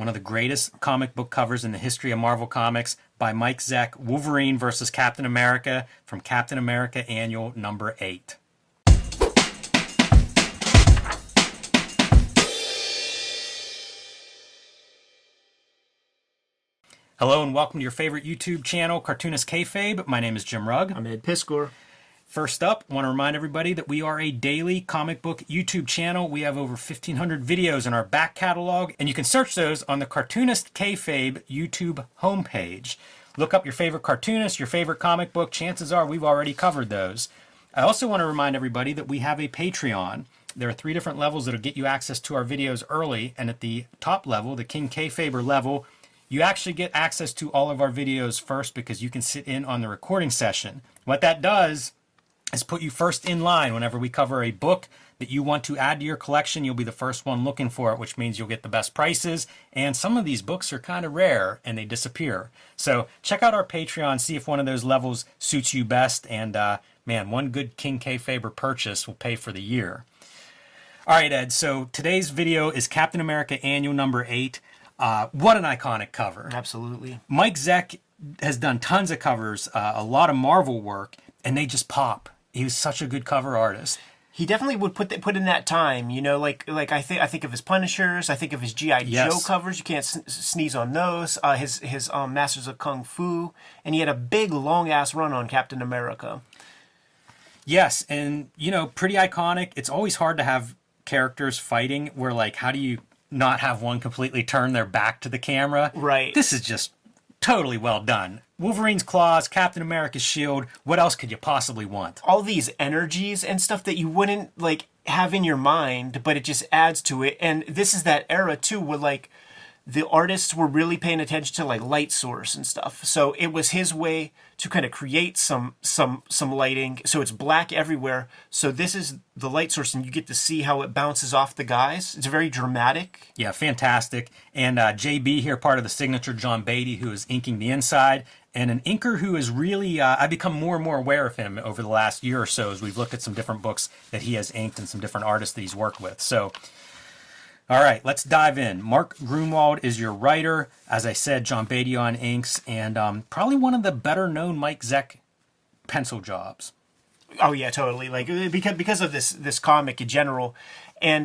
one of the greatest comic book covers in the history of Marvel Comics by Mike Zeck, Wolverine versus Captain America from Captain America Annual number 8. Hello and welcome to your favorite YouTube channel, Cartoonist Kayfabe. My name is Jim Rugg. I'm Ed Piskor. First up, I want to remind everybody that we are a daily comic book YouTube channel. We have over 1,500 videos in our back catalog, and you can search those on the Cartoonist Kayfabe YouTube homepage. Look up your favorite cartoonist, your favorite comic book. Chances are we've already covered those. I also want to remind everybody that we have a Patreon. There are 3 different levels that will get you access to our videos early, and at the top level, the King Kayfaber level, you actually get access to all of our videos first because you can sit in on the recording session. What that does is put you first in line whenever we cover a book that you want to add to your collection. You'll be the first one looking for it, which means you'll get the best prices. And some of these books are kind of rare and they disappear. So check out our Patreon, see if one of those levels suits you best. And man, one good King Kayfaber purchase will pay for the year. All right, Ed, so today's video is Captain America Annual number 8. What an iconic cover. Absolutely. Mike Zeck has done tons of covers, a lot of Marvel work, and they just pop. He was such a good cover artist. He definitely would put in that time, you know, like I think of his Punishers, I think of his G.I. Joe covers. You can't sneeze on those. His Masters of Kung Fu, and he had a big long ass run on Captain America. Yes, and you know, pretty iconic. It's always hard to have characters fighting where, like, how do you not have one completely turn their back to the camera? Right. This is just totally well done. Wolverine's claws, Captain America's shield. What else could you possibly want? All these energies and stuff that you wouldn't like have in your mind, but it just adds to it. And this is that era too, where like the artists were really paying attention to like light source and stuff. So it was his way to kind of create some lighting. So it's black everywhere. So this is the light source, and you get to see how it bounces off the guys. It's very dramatic. Yeah, fantastic. And JB here, part of the signature John Beatty, who is inking the inside. And an inker who is really, I've become more and more aware of him over the last year or so as we've looked at some different books that he has inked and some different artists that he's worked with. So, all right, let's dive in. Mark Gruenwald is your writer. As I said, John Beatty on inks, and probably one of the better-known Mike Zeck pencil jobs. Oh yeah, totally. Like because of this comic in general, and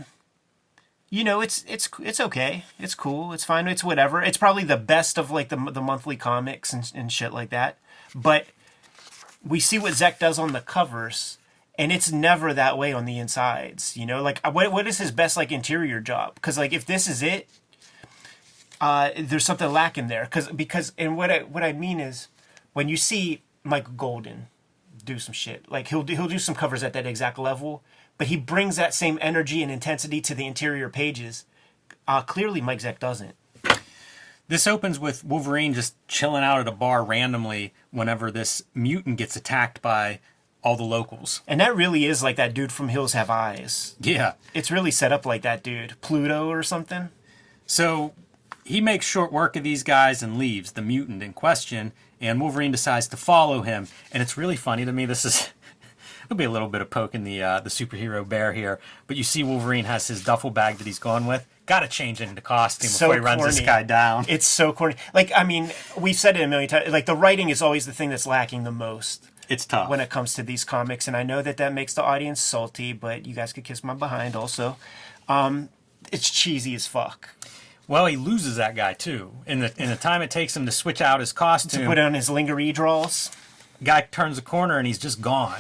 you know, it's okay. It's cool. It's fine. It's whatever. It's probably the best of like the monthly comics and shit like that. But we see what Zeck does on the covers, and it's never that way on the insides. You know, like what is his best like interior job? Because like if this is it, there's something lacking there. Because and what I mean is when you see Michael Golden do some shit, like he'll do some covers at that exact level. But he brings that same energy and intensity to the interior pages. Clearly, Mike Zeck doesn't. This opens with Wolverine just chilling out at a bar randomly whenever this mutant gets attacked by all the locals. And that really is like that dude from Hills Have Eyes. Yeah. It's really set up like that dude. Pluto or something. So he makes short work of these guys and leaves, the mutant in question, and Wolverine decides to follow him. And it's really funny to me. This is... There'll be a little bit of poking the superhero bear here, but you see Wolverine has his duffel bag that he's gone with. Got to change into costume before he runs this guy down. It's so corny. Like, I mean, we've said it a million times. Like, the writing is always the thing that's lacking the most. It's tough when it comes to these comics, and I know that makes the audience salty, but you guys could kiss my behind also. It's cheesy as fuck. Well, he loses that guy too. In the time it takes him to switch out his costume, to put on his lingerie draws, guy turns a corner and he's just gone.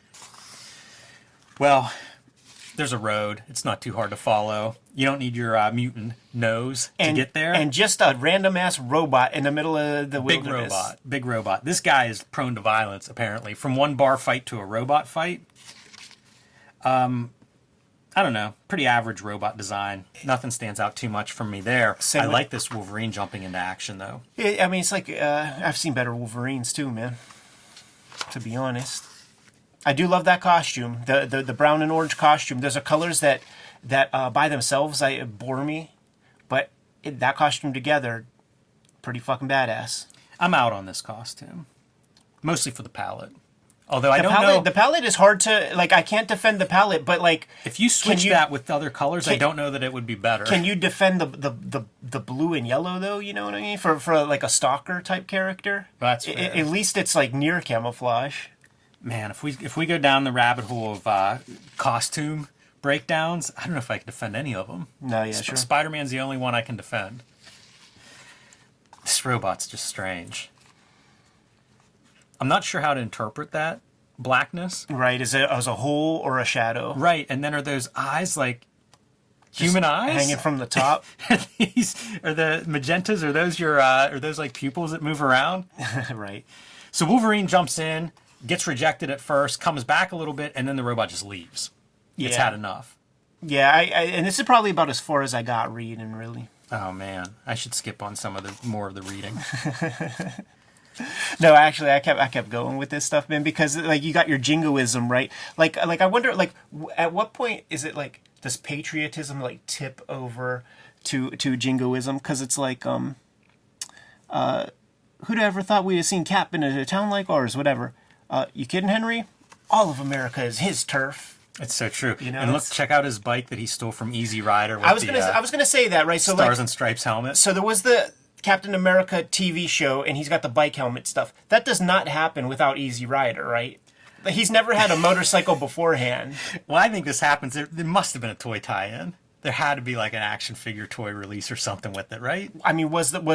Well, there's a road. It's not too hard to follow. You don't need your mutant nose to get there. And just a random-ass robot in the middle of the wilderness. Big robot. This guy is prone to violence, apparently. From one bar fight to a robot fight. I don't know. Pretty average robot design. Nothing stands out too much from me there. I like this Wolverine jumping into action, though. I mean, it's like, I've seen better Wolverines, too, man. To be honest. I do love that costume, the brown and orange costume. Those are colors that by themselves bore me, but that costume together, pretty fucking badass. I'm out on this costume, mostly for the palette. Although I don't know. The palette is hard to, like, I can't defend the palette, but, like... If you switch that with other colors, I don't know that it would be better. Can you defend the blue and yellow, though? You know what I mean? For like, a stalker type character? That's fair. At least it's, like, near camouflage. Man, if we go down the rabbit hole of costume breakdowns, I don't know if I can defend any of them. No, yeah, sure. Spider-Man's the only one I can defend. This robot's just strange. I'm not sure how to interpret that blackness. Right, is it as a hole or a shadow? Right, and then are those eyes like human eyes hanging from the top? Are the magentas? Are those like pupils that move around? Right. So Wolverine jumps in, gets rejected at first, comes back a little bit, and then the robot just leaves. It's had enough. Yeah, and this is probably about as far as I got reading, really. Oh man, I should skip on more of the reading. No, actually, I kept going with this stuff, man, because like you got your jingoism, right? Like I wonder, like at what point is it like does patriotism like tip over to jingoism? Because it's like who'd ever thought we'd have seen Cap in a town like ours? Whatever. You kidding, Henry? All of America is his turf. It's so true. You know, and look, check out his bike that he stole from Easy Rider. With I was gonna say that, right? So Stars and Stripes helmet. So there was the Captain America TV show, and he's got the bike helmet stuff. That does not happen without Easy Rider, right? He's never had a motorcycle beforehand. Well, I think this happens. There must have been a toy tie-in. There had to be like an action figure toy release or something with it, right? I mean, was the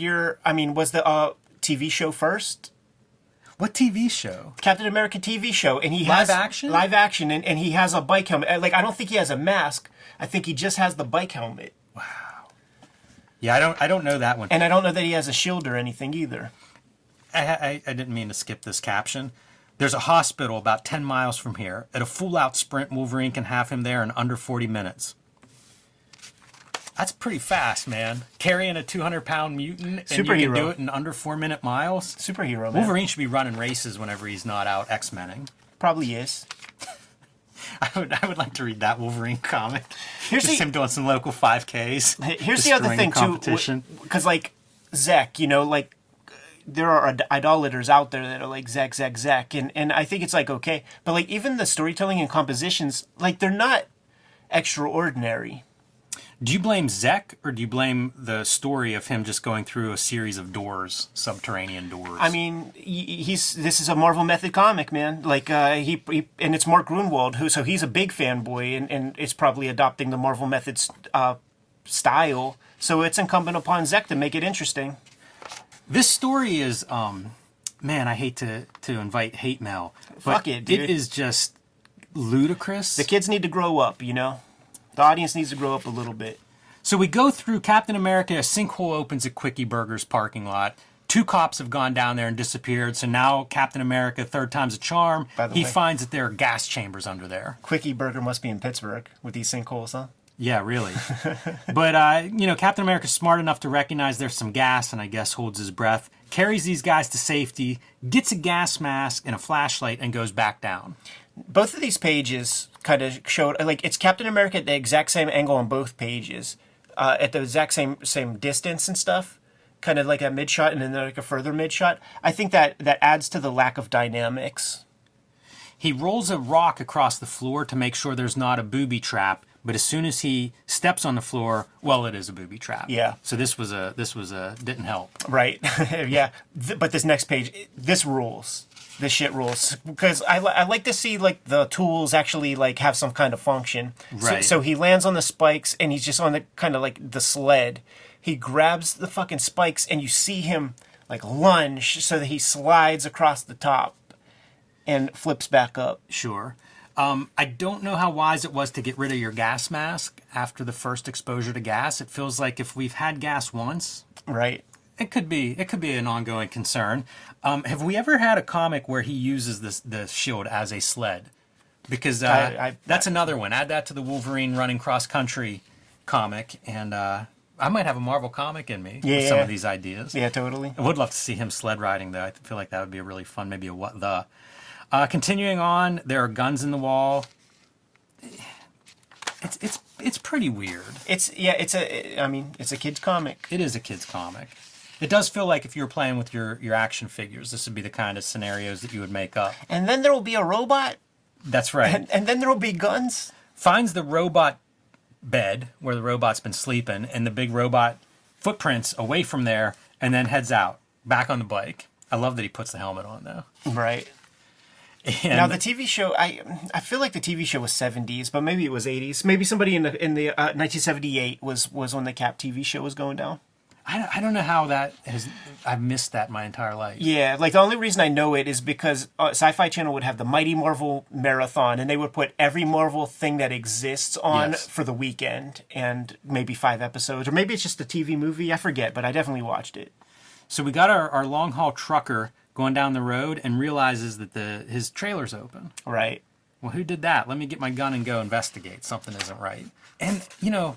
TV show first? What TV show? Captain America TV show, and he has live action, and he has a bike helmet. Like I don't think he has a mask. I think he just has the bike helmet. Wow. Yeah, I don't know that one. And I don't know that he has a shield or anything either. I didn't mean to skip this caption. There's a hospital about 10 miles from here. At a full-out sprint, Wolverine can have him there in under 40 minutes. That's pretty fast, man. Carrying a 200-pound mutant, and you can do it in under 4-minute miles. Superhero, man. Wolverine should be running races whenever he's not out X-Menning. Probably is. I would like to read that Wolverine comic. Just him doing some local 5Ks. Here's the other thing, too. Because, like, Zek, you know, like, there are idolaters out there that are like Zek, Zek, Zek. And I think it's, like, okay. But, like, even the storytelling and compositions, like, they're not extraordinary. Do you blame Zek, or do you blame the story of him just going through a series of doors, subterranean doors? I mean, this is a Marvel Method comic, man. Like and it's Mark Gruenwald, so he's a big fanboy, and it's probably adopting the Marvel Method style. So it's incumbent upon Zek to make it interesting. This story is, man, I hate to invite hate mail, but fuck it, dude. It is just ludicrous. The kids need to grow up, you know. The audience needs to grow up a little bit. So we go through Captain America. A sinkhole opens at Quickie Burger's parking lot. 2 cops have gone down there and disappeared. So now Captain America, third time's a charm. He finds that there are gas chambers under there. Quickie Burger must be in Pittsburgh with these sinkholes, huh? Yeah, really. But, you know, Captain America's smart enough to recognize there's some gas and I guess holds his breath. Carries these guys to safety, gets a gas mask and a flashlight, and goes back down. Both of these pages kind of showed, like, it's Captain America at the exact same angle on both pages, at the exact same distance and stuff, kind of like a mid shot and then like a further mid shot. I think that adds to the lack of dynamics. He rolls a rock across the floor to make sure there's not a booby trap, but as soon as he steps on the floor, well, it is a booby trap. Yeah. So this was didn't help. Right. Yeah. But this next page, this rules. This shit rules, because I like to see like the tools actually like have some kind of function. Right. So he lands on the spikes and he's just on the kind of like the sled. He grabs the fucking spikes and you see him like lunge so that he slides across the top and flips back up. Sure. I don't know how wise it was to get rid of your gas mask after the first exposure to gas. It feels like if we've had gas once, right. It could be an ongoing concern. Have we ever had a comic where he uses the shield as a sled? Because that's another one. Add that to the Wolverine running cross country comic, and I might have a Marvel comic in me with some of these ideas. Yeah, totally. I would love to see him sled riding, though. I feel like that would be a really fun, maybe a what the. Continuing on, there are guns in the wall. It's pretty weird. It's a kid's comic. It is a kid's comic. It does feel like if you were playing with your action figures, this would be the kind of scenarios that you would make up. And then there will be a robot. That's right. And then there will be guns. Finds the robot bed where the robot's been sleeping and the big robot footprints away from there, and then heads out back on the bike. I love that he puts the helmet on though. Right. And Now the TV show, I feel like the TV show was 70s, but maybe it was 80s. Maybe somebody in the 1978 was when the Cap TV show was going down. I don't know how that has. I've missed that my entire life. Yeah, like the only reason I know it is because Sci-Fi Channel would have the Mighty Marvel Marathon, and they would put every Marvel thing that exists on Yes. for the weekend, and maybe 5 episodes, or maybe it's just a TV movie. I forget, but I definitely watched it. So we got our long haul trucker going down the road and realizes that his trailer's open. Right. Well, who did that? Let me get my gun and go investigate. Something isn't right. And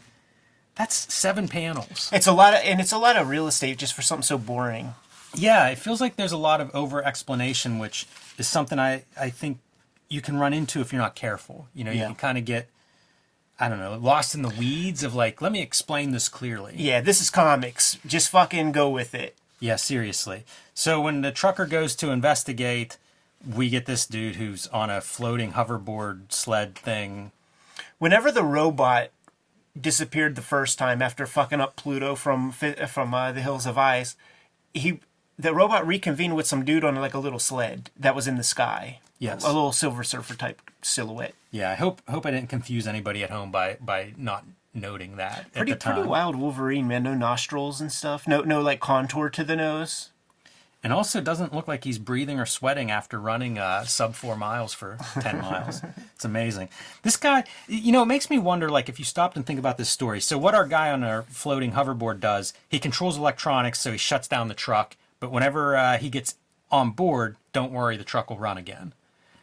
that's 7 panels. It's a lot of real estate just for something so boring. Yeah, it feels like there's a lot of over explanation, which is something I think you can run into if you're not careful. You Yeah. can kind of get, I don't know, lost in the weeds of like, let me explain this clearly. Yeah, this is comics. Just fucking go with it. Yeah, seriously. So when the trucker goes to investigate, we get this dude who's on a floating hoverboard sled thing. Whenever the robot disappeared the first time after fucking up Pluto from the Hills of Ice, the robot reconvened with some dude on like a little sled that was in the sky. Yes. A little Silver Surfer type silhouette. Yeah, I hope I didn't confuse anybody at home by not noting that at the time. Pretty wild Wolverine, man. No nostrils and stuff. No like contour to the nose. And also doesn't look like he's breathing or sweating after running sub 4 miles for 10 miles. It's amazing. This guy, it makes me wonder, like, if you stopped and think about this story. So what our guy on our floating hoverboard does, he controls electronics, so he shuts down the truck. But whenever he gets on board, don't worry, the truck will run again.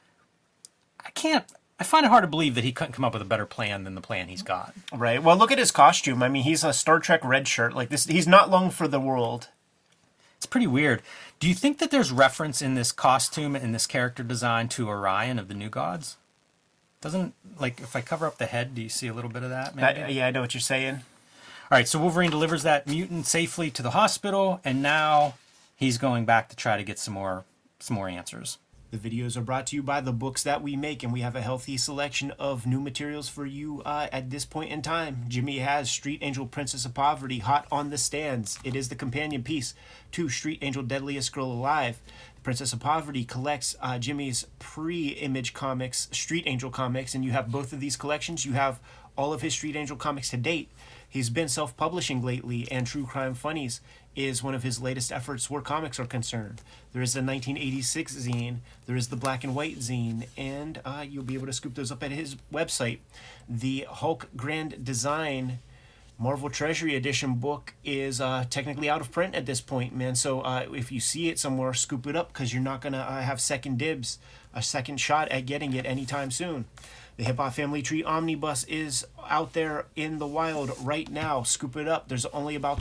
I find it hard to believe that he couldn't come up with a better plan than the plan he's got. Right. Well, look at his costume. I mean, he's a Star Trek red shirt. Like this, he's not long for the world. It's pretty weird. Do you think that there's reference in this costume and this character design to Orion of the New Gods? Doesn't, like, if I cover up the head, do you see a little bit of that, maybe? Yeah, I know what you're saying. All right, so Wolverine delivers that mutant safely to the hospital, and now he's going back to try to get some more answers. The videos are brought to you by the books that we make, and we have a healthy selection of new materials for you at this point in time. Jimmy has Street Angel Princess of Poverty hot on the stands. It is the companion piece to Street Angel Deadliest Girl Alive. Princess of Poverty collects Jimmy's pre-Image Comics, Street Angel comics, and you have both of these collections. You have all of his Street Angel comics to date. He's been self-publishing lately, and True Crime Funnies is one of his latest efforts where comics are concerned. There is the 1986 zine, there is the black and white zine, and you'll be able to scoop those up at his website. The Hulk Grand Design Marvel Treasury Edition book is technically out of print at this point, man. So if you see it somewhere, scoop it up, because you're not going to have second dibs, a second shot at getting it anytime soon. The Hip Hop Family Tree Omnibus is out there in the wild right now. Scoop it up. There's only about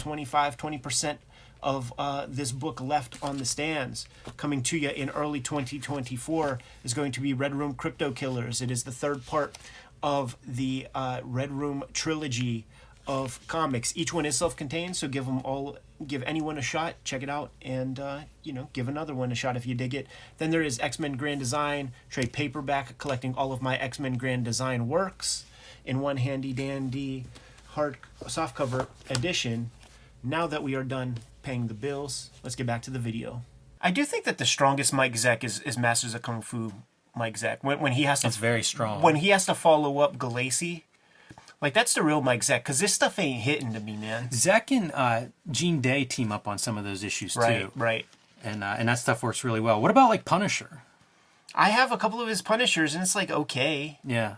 20% of this book left on the stands. Coming to you in early 2024 is going to be Red Room Crypto Killers. It is the third part of the Red Room trilogy of comics. Each one is self-contained, so give anyone a shot, check it out, and give another one a shot if you dig it. Then there is X-Men Grand Design trade paperback, collecting all of my X-Men Grand Design works in one handy dandy hard softcover edition. Now that we are done paying the bills, let's get back to the video. I do think that the strongest Mike Zeck is Masters of Kung Fu Mike Zeck. When he has to, It's very strong. when he has to follow up Galassi. Like, that's the real Mike Zeck, because this stuff ain't hitting to me, man. Zeck and Gene Day team up on some of those issues, too. Right. And that stuff works really well. What about, like, Punisher? I have a couple of his Punishers, and it's like, okay. Yeah.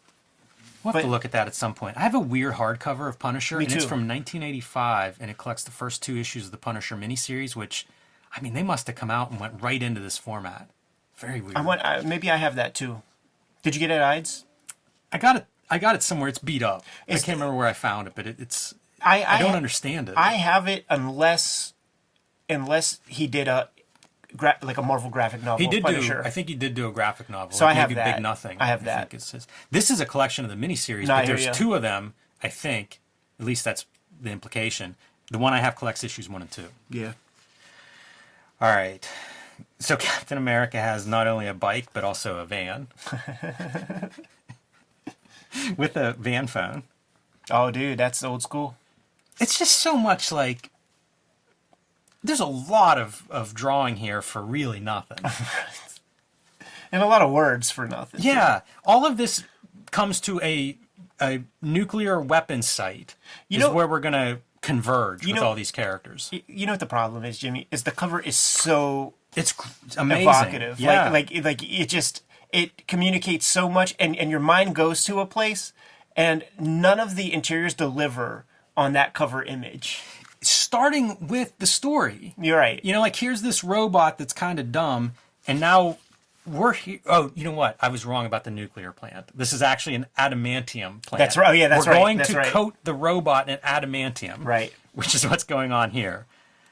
We'll have to look at that at some point. I have a weird hardcover of Punisher, Me and it's too. from 1985, and it collects the first 2 issues of the Punisher miniseries, which, I mean, they must have come out and went right into this format. Very weird. Maybe I have that, too. Did you get it at Ides? I got it somewhere. It's beat up. I can't remember where I found it, but it's. I don't understand it. I have it unless he did a Marvel graphic novel. He did Punisher. I think he did do a graphic novel. So I have maybe that. Big Nothing. I have that. think it's his. This is a collection of the miniseries, No, I but hear there's ya. 2 of them. I think, at least that's the implication. The one I have collects issues 1 and 2. Yeah. All right. So Captain America has not only a bike, but also a van. With a van phone. Oh, dude, that's old school. It's just so much like... There's a lot of drawing here for really nothing. And a lot of words for nothing. Yeah. All of this comes to a nuclear weapons site. Where we're going to converge with all these characters. You know what the problem is, Jimmy? Is the cover is so... It's amazing. Evocative. Yeah. Like it communicates so much, and your mind goes to a place, and none of the interiors deliver on that cover image. Starting with the story. You're right. Like here's this robot that's kind of dumb, and now we're here. Oh, you know what? I was wrong about the nuclear plant. This is actually an adamantium plant. That's right. Oh, yeah, that's right. We're going to coat the robot in adamantium. Right. Which is what's going on here.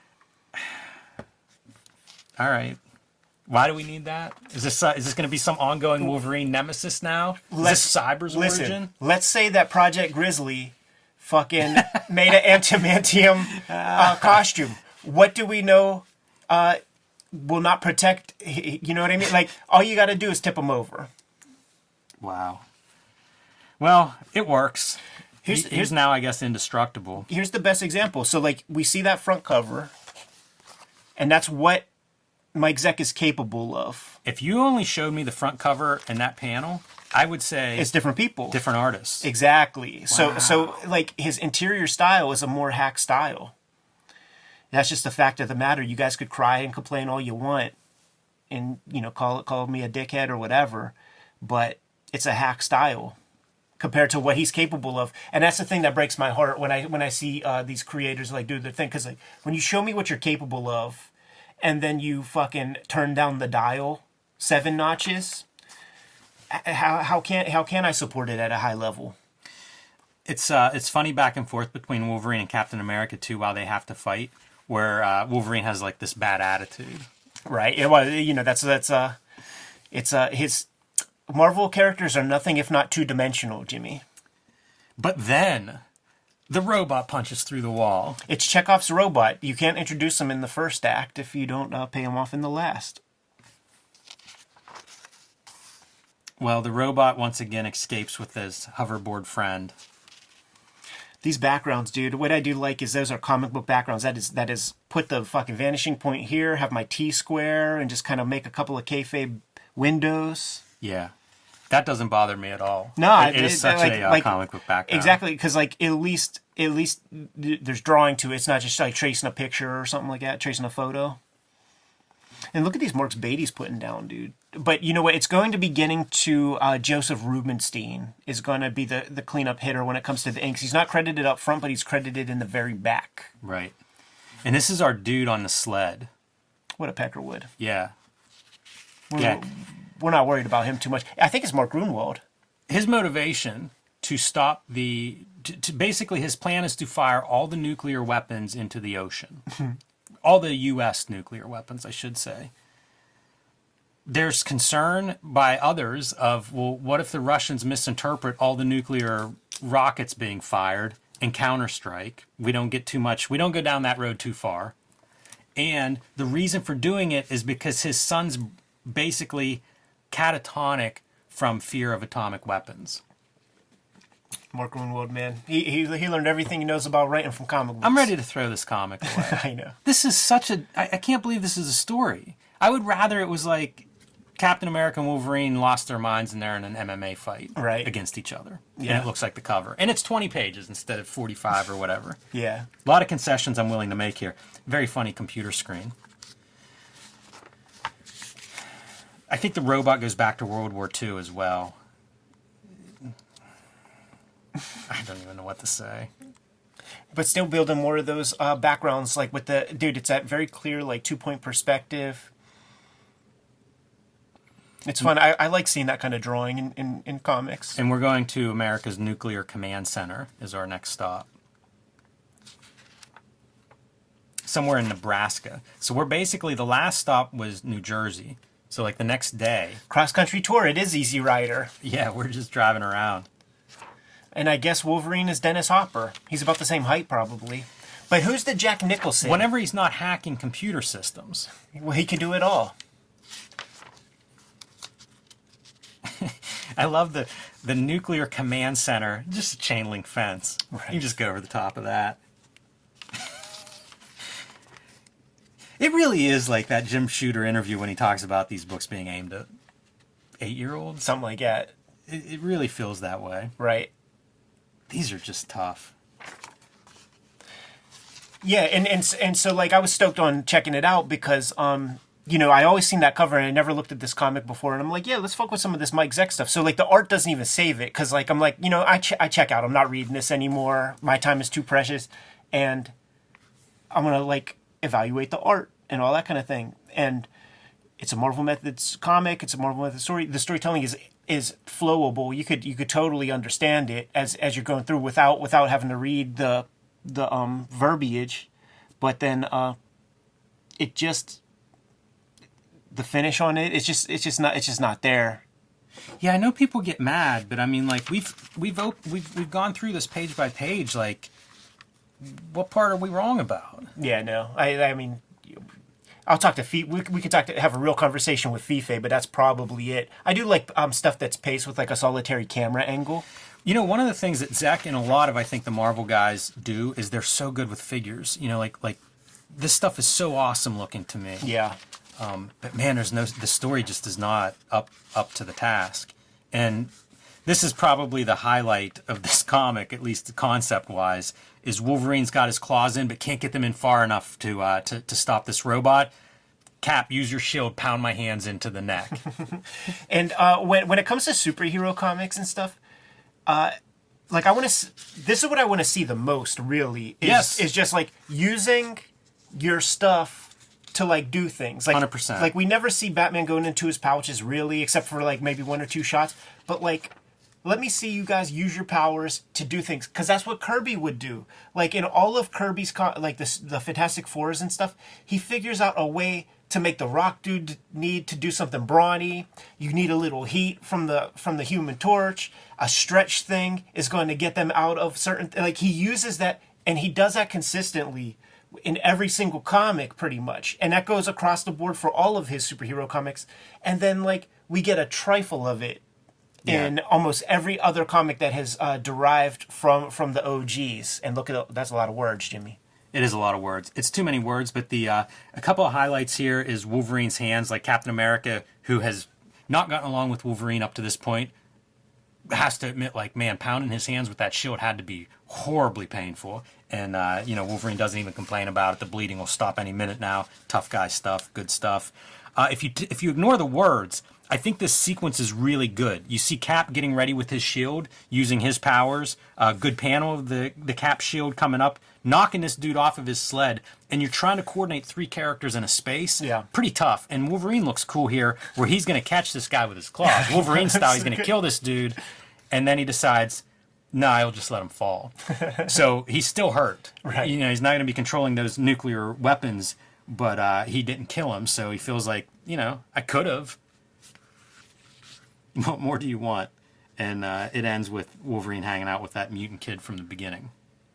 All right. Why do we need that? Is this going to be some ongoing Wolverine nemesis now? Is this Cyber's origin? Let's say that Project Grizzly fucking made an adamantium costume. What do we know will not protect? You know what I mean? Like, all you got to do is tip him over. Wow. Well, it works. He's now, I guess, indestructible. Here's the best example. So, like, we see that front cover, and that's what Mike Zeck is capable of. If you only showed me the front cover and that panel, I would say it's different people, different artists. Exactly. Wow. So like his interior style is a more hack style. That's just the fact of the matter. You guys could cry and complain all you want, and call me a dickhead or whatever, but it's a hack style compared to what he's capable of. And that's the thing that breaks my heart when I see these creators like do their thing, because like when you show me what you're capable of, and then you fucking turn down the dial 7 notches. How can I support it at a high level? It's funny back and forth between Wolverine and Captain America too, while they have to fight, where Wolverine has like this bad attitude. Right. Well, his Marvel characters are nothing if not 2-dimensional, Jimmy. But then the robot punches through the wall. It's Chekhov's robot. You can't introduce him in the first act if you don't pay him off in the last. Well, the robot once again escapes with his hoverboard friend. These backgrounds, dude, what I do like is those are comic book backgrounds. That is put the fucking vanishing point here, have my T-square, and just kind of make a couple of kayfabe windows. Yeah. That doesn't bother me at all. No, it is such a comic book background. Exactly, because like at least there's drawing to it. It's not just like tracing a picture or something like that, tracing a photo. And look at these marks Beatty's putting down, dude. But you know what? It's going to be getting to Joseph Rubinstein is going to be the cleanup hitter when it comes to the inks. He's not credited up front, but he's credited in the very back. Right. And this is our dude on the sled. What a Peckerwood. Yeah. We're not worried about him too much. I think it's Mark Grunwald. His motivation to stop to basically his plan is to fire all the nuclear weapons into the ocean. All the U.S. nuclear weapons, I should say. There's concern by others of, well, what if the Russians misinterpret all the nuclear rockets being fired and counterstrike? We don't go down that road too far. And the reason for doing it is because his son's basically catatonic from fear of atomic weapons. Mark Grunwald, man. He learned everything he knows about writing from comic books. I'm ready to throw this comic away. I know. This is I can't believe this is a story. I would rather it was like Captain America and Wolverine lost their minds and they're in an MMA fight against each other. Yeah. And it looks like the cover. And it's 20 pages instead of 45 or whatever. Yeah. A lot of concessions I'm willing to make here. Very funny computer screen. I think the robot goes back to World War II as well. I don't even know what to say. But still building more of those backgrounds, like with the... Dude, it's that very clear, like, 2-point perspective. It's fun. I like seeing that kind of drawing in comics. And we're going to America's Nuclear Command Center is our next stop. Somewhere in Nebraska. So we're basically... The last stop was New Jersey. So, like, the next day... Cross-country tour. It is Easy Rider. Yeah, we're just driving around. And I guess Wolverine is Dennis Hopper. He's about the same height, probably. But who's the Jack Nicholson? Whenever he's not hacking computer systems. Well, he can do it all. I love the nuclear command center, just a chain link fence. Right. You can just go over the top of that. It really is like that Jim Shooter interview when he talks about these books being aimed at 8-year-olds. Something like that. It really feels that way. Right. These are just tough. Yeah, and so like I was stoked on checking it out because you know, I always seen that cover and I never looked at this comic before, and I'm like, yeah, let's fuck with some of this Mike Zeck stuff. So like the art doesn't even save it because like I'm like, you know, I check out. I'm not reading this anymore. My time is too precious, and I'm gonna like evaluate the art and all that kind of thing. And it's a Marvel Methods comic. It's a Marvel Methods story. The storytelling is flowable. You could totally understand it as you're going through without having to read the verbiage. But then it just, the finish on it, it's just not there. Yeah, I know people get mad, but I mean, like we've gone through this page by page. Like, what part are we wrong about? Yeah, no, I mean, I'll talk to Fife. We could have a real conversation with Fife, but that's probably it. I do like stuff that's paced with like a solitary camera angle. You know, one of the things that Zeck and a lot of, I think, the Marvel guys do is they're so good with figures. You know, like this stuff is so awesome looking to me. Yeah. But man, the story just is not up to the task. And this is probably the highlight of this comic, at least concept-wise, is Wolverine's got his claws in but can't get them in far enough to stop this robot. Cap, use your shield, pound my hands into the neck. And when it comes to superhero comics and stuff, like this is what I want to see the most, really. Is just like using your stuff to like do things. Like 100%. Like we never see Batman going into his pouches really, except for like maybe one or two shots. But like, let me see you guys use your powers to do things, because that's what Kirby would do. Like in all of Kirby's like the Fantastic Fours and stuff, he figures out a way to make the Rock dude need to do something brawny. You need a little heat from the Human Torch. A stretch thing is going to get them out of certain. Like he uses that, and he does that consistently in every single comic, pretty much, and that goes across the board for all of his superhero comics. And then like we get a trifle of it in almost every other comic that has derived from the OGs. And look at that's a lot of words, Jimmy. It is a lot of words. It's too many words, but a couple of highlights here is Wolverine's hands. Like Captain America, who has not gotten along with Wolverine up to this point, has to admit, like, man, pounding his hands with that shield had to be horribly painful. And, you know, Wolverine doesn't even complain about it. The bleeding will stop any minute now. Tough guy stuff, good stuff. If you ignore the words, I think this sequence is really good. You see Cap getting ready with his shield, using his powers. Good panel of the Cap shield coming up, knocking this dude off of his sled. And you're trying to coordinate 3 characters in a space. Yeah. Pretty tough. And Wolverine looks cool here, where he's going to catch this guy with his claws. Wolverine style, he's going to kill this dude. And then he decides, no, I'll just let him fall. So he's still hurt. Right. You know, he's not going to be controlling those nuclear weapons, but he didn't kill him. So he feels like, you know, I could have. What more do you want? And it ends with Wolverine hanging out with that mutant kid from the beginning.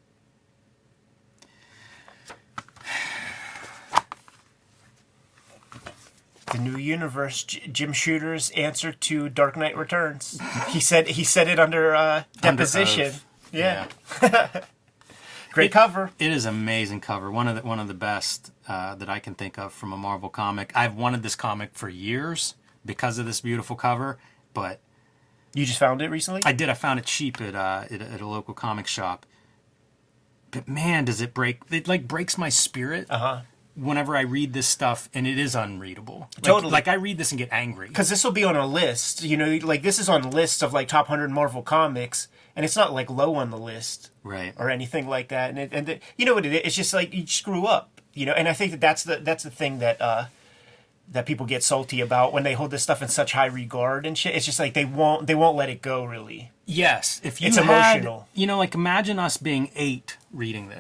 The new universe, Jim Shooter's answer to Dark Knight Returns. He said it under deposition. Yeah. Great cover. It is an amazing cover. One of the best that I can think of from a Marvel comic. I've wanted this comic for years because of this beautiful cover, but you just found it recently? I did. I found it cheap at a local comic shop. But man, does it break? It like breaks my spirit. Whenever I read this stuff, and it is unreadable. Totally. Like I read this and get angry. Because this will be on a list. You know, like this is on a list of like top 100 Marvel comics, and it's not like low on the list, right, or anything like that. And you know what it is? It's just like you screw up. You know, and I think that's the thing that that people get salty about when they hold this stuff in such high regard and shit. It's just like they won't let it go, really. Yes, if you it's had, emotional. You know, like imagine us being 8 reading this.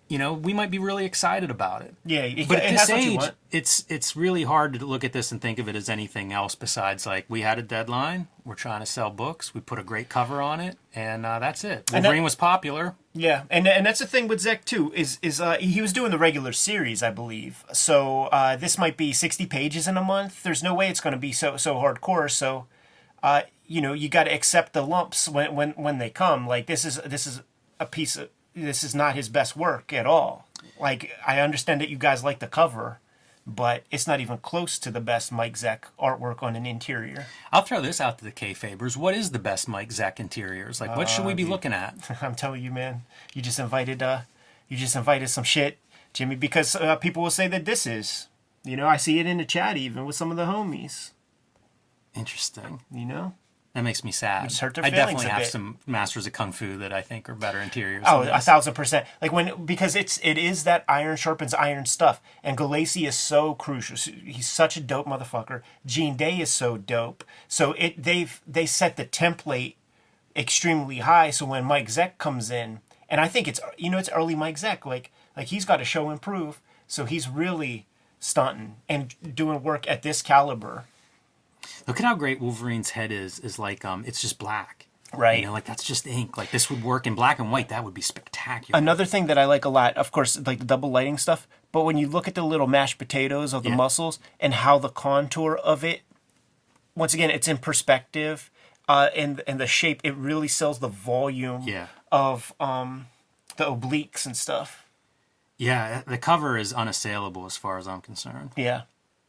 we might be really excited about it. Yeah, But at it this has what you age, want. it's really hard to look at this and think of it as anything else besides like we had a deadline, we're trying to sell books, we put a great cover on it, and that's it. Wolverine was popular. Yeah, and that's the thing with Zek too is he was doing the regular series, I believe. So this might be 60 pages in a month. There's no way it's going to be so hardcore. So you got to accept the lumps when they come. Like this is a piece of this is not his best work at all. Like I understand that you guys like the cover, but it's not even close to the best Mike Zeck artwork on an interior. I'll throw this out to the Kayfabers. What is the best Mike Zeck interiors? Like, what should we be looking at? I'm telling you, man, you just invited some shit, Jimmy, because people will say that this is. I see it in the chat even with some of the homies. Interesting. That makes me sad. Just hurt their I feelings definitely a have bit. some Masters of Kung Fu that I think are better interiors. Oh, than this. 1,000%. Like because it is that iron sharpens iron stuff, and Galassi is so crucial. He's such a dope motherfucker. Gene Day is so dope. So they set the template extremely high. So when Mike Zeck comes in, and I think it's early Mike Zeck. Like he's got to show and prove. So he's really stunting and doing work at this caliber. Look at how great Wolverine's head is like it's just black. Right. Like that's just ink. Like this would work in black and white. That would be spectacular. Another thing that I like a lot, of course, like the double lighting stuff, but when you look at the little mashed potatoes of the muscles and how the contour of it, once again, it's in perspective, and the shape, it really sells the volume of the obliques and stuff. Yeah, the cover is unassailable as far as I'm concerned. Yeah.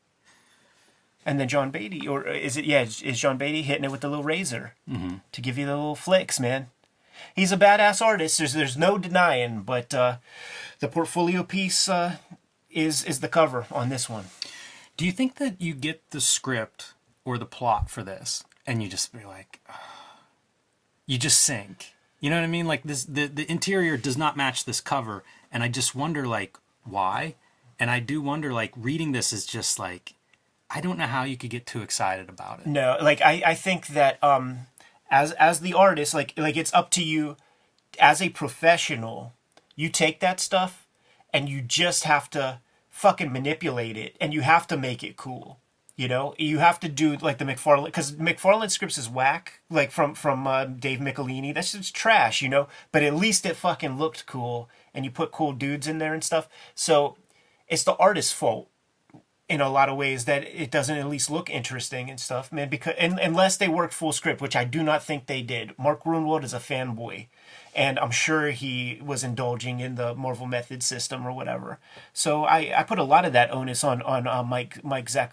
And then John Beatty, or is it? Yeah, is John Beatty hitting it with the little razor to give you the little flicks, man? He's a badass artist. There's no denying, but the portfolio piece is the cover on this one. Do you think that you get the script or the plot for this, and you just be like, you just sink? You know what I mean? Like this, the interior does not match this cover, and I just wonder like why. And I do wonder like reading this is just like. I don't know how you could get too excited about it. No, like I think that as the artist, like it's up to you as a professional. You take that stuff and you just have to fucking manipulate it, and you have to make it cool. You have to do like the McFarlane, because McFarlane scripts is whack, like from Dave Michelini. That's just trash, But at least it fucking looked cool, and you put cool dudes in there and stuff. So it's the artist's fault. In a lot of ways that it doesn't at least look interesting and stuff, man, because unless they worked full script, which I do not think they did. Mark Grunwald is a fanboy, and I'm sure he was indulging in the Marvel Method system or whatever. So I put a lot of that onus on Mike Zeck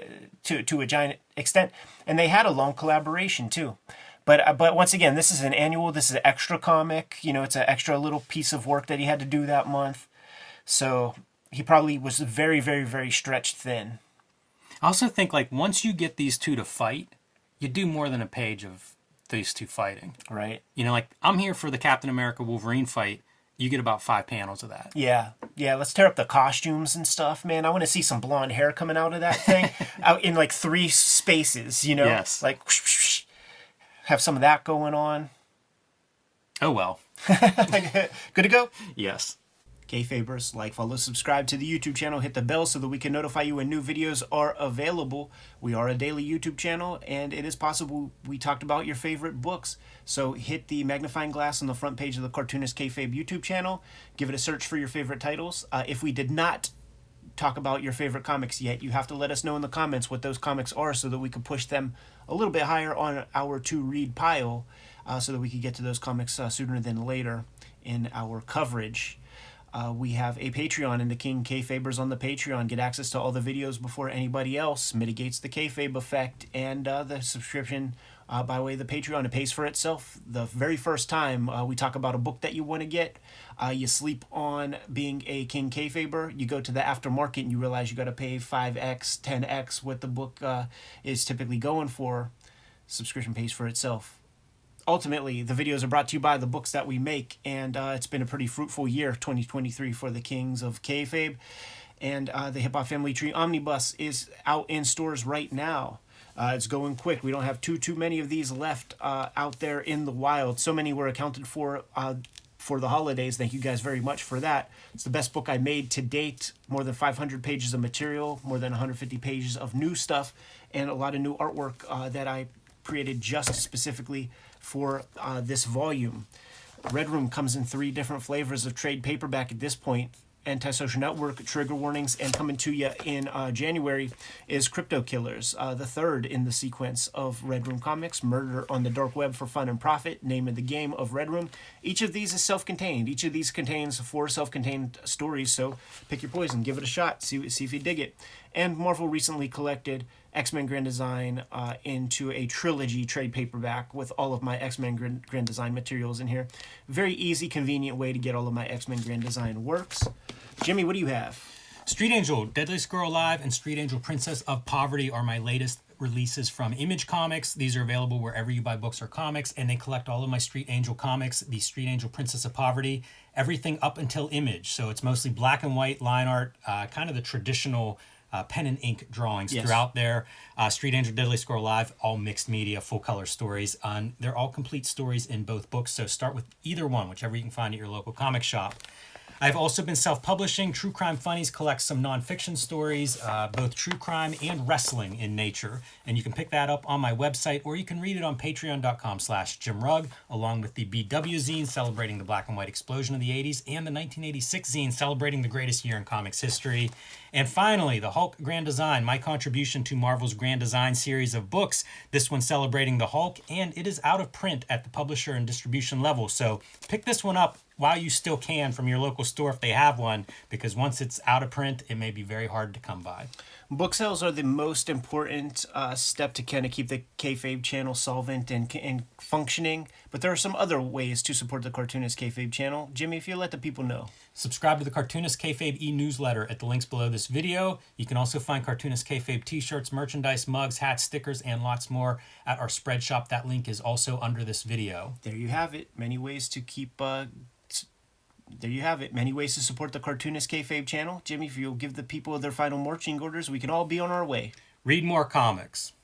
to a giant extent, and they had a long collaboration too. But once again, this is an annual. This is an extra comic. It's an extra little piece of work that he had to do that month. So. He probably was very, very, very stretched thin. I also think, like, once you get these two to fight, you do more than a page of these two fighting. Right. Like, I'm here for the Captain America Wolverine fight. You get about 5 panels of that. Yeah. Let's tear up the costumes and stuff, man. I want to see some blonde hair coming out of that thing out in, like, 3 spaces, Yes. Like, whoosh, whoosh, have some of that going on. Oh, well. Good to go? Yes. Kayfabers, like, follow, subscribe to the YouTube channel, hit the bell so that we can notify you when new videos are available. We are a daily YouTube channel, and it is possible we talked about your favorite books. So hit the magnifying glass on the front page of the Cartoonist Kayfabe YouTube channel. Give it a search for your favorite titles. If we did not talk about your favorite comics yet, you have to let us know in the comments what those comics are so that we can push them a little bit higher on our to-read pile so that we can get to those comics sooner than later in our coverage. We have a Patreon, and the King Kayfabers on the Patreon get access to all the videos before anybody else, mitigates the kayfabe effect, and the subscription by way of the Patreon. It pays for itself. The very first time we talk about a book that you want to get, you sleep on being a King Kayfaber, you go to the aftermarket and you realize you got to pay 5x, 10x what the book is typically going for. Subscription pays for itself. Ultimately, the videos are brought to you by the books that we make, and it's been a pretty fruitful year, 2023, for the Kings of Kayfabe. And the Hip Hop Family Tree Omnibus is out in stores right now. It's going quick. We don't have too many of these left out there in the wild. So many were accounted for for the holidays. Thank you guys very much for that. It's the best book I made to date. More than 500 pages of material, more than 150 pages of new stuff, and a lot of new artwork that I created just specifically for this volume. Red Room comes in 3 different flavors of trade paperback at this point. Antisocial Network, Trigger Warnings, and coming to you in January is Crypto Killers, the third in the sequence of Red Room Comics, Murder on the Dark Web for Fun and Profit, name of the game of Red Room. Each of these is self-contained. Each of these contains 4 self-contained stories, so pick your poison, give it a shot, see if you dig it. And Marvel recently collected X-Men Grand Design into a trilogy trade paperback with all of my X-Men Grand Design materials in here. Very easy, convenient way to get all of my X-Men Grand Design works. Jimmy, what do you have? Street Angel, Deadliest Girl Alive, and Street Angel, Princess of Poverty are my latest releases from Image Comics. These are available wherever you buy books or comics, and they collect all of my Street Angel comics, the Street Angel, Princess of Poverty, everything up until Image. So it's mostly black and white line art, kind of the traditional pen and ink drawings throughout there. Street Angel, Deadliest Girl Alive, all mixed media, full color stories. They're all complete stories in both books, so start with either one, whichever you can find at your local comic shop. I've also been self-publishing. True Crime Funnies collects some nonfiction stories, both true crime and wrestling in nature. And you can pick that up on my website, or you can read it on patreon.com/JimRugg, along with the BW zine celebrating the black and white explosion of the 80s, and the 1986 zine celebrating the greatest year in comics history. And finally, the Hulk Grand Design, my contribution to Marvel's Grand Design series of books. This one celebrating the Hulk, and it is out of print at the publisher and distribution level. So pick this one up while you still can from your local store if they have one, because once it's out of print, it may be very hard to come by. Book sales are the most important step to kind of keep the Kayfabe channel solvent and functioning, but there are some other ways to support the Cartoonist Kayfabe channel. Jimmy, if you let the people know. Subscribe to the Cartoonist Kayfabe e-newsletter at the links below this video. You can also find Cartoonist Kayfabe t-shirts, merchandise, mugs, hats, stickers, and lots more at our spread shop. That link is also under this video. There you have it. Many ways to keep... There you have it. Many ways to support the Cartoonist Kayfabe channel. Jimmy, if you'll give the people their final marching orders, we can all be on our way. Read more comics.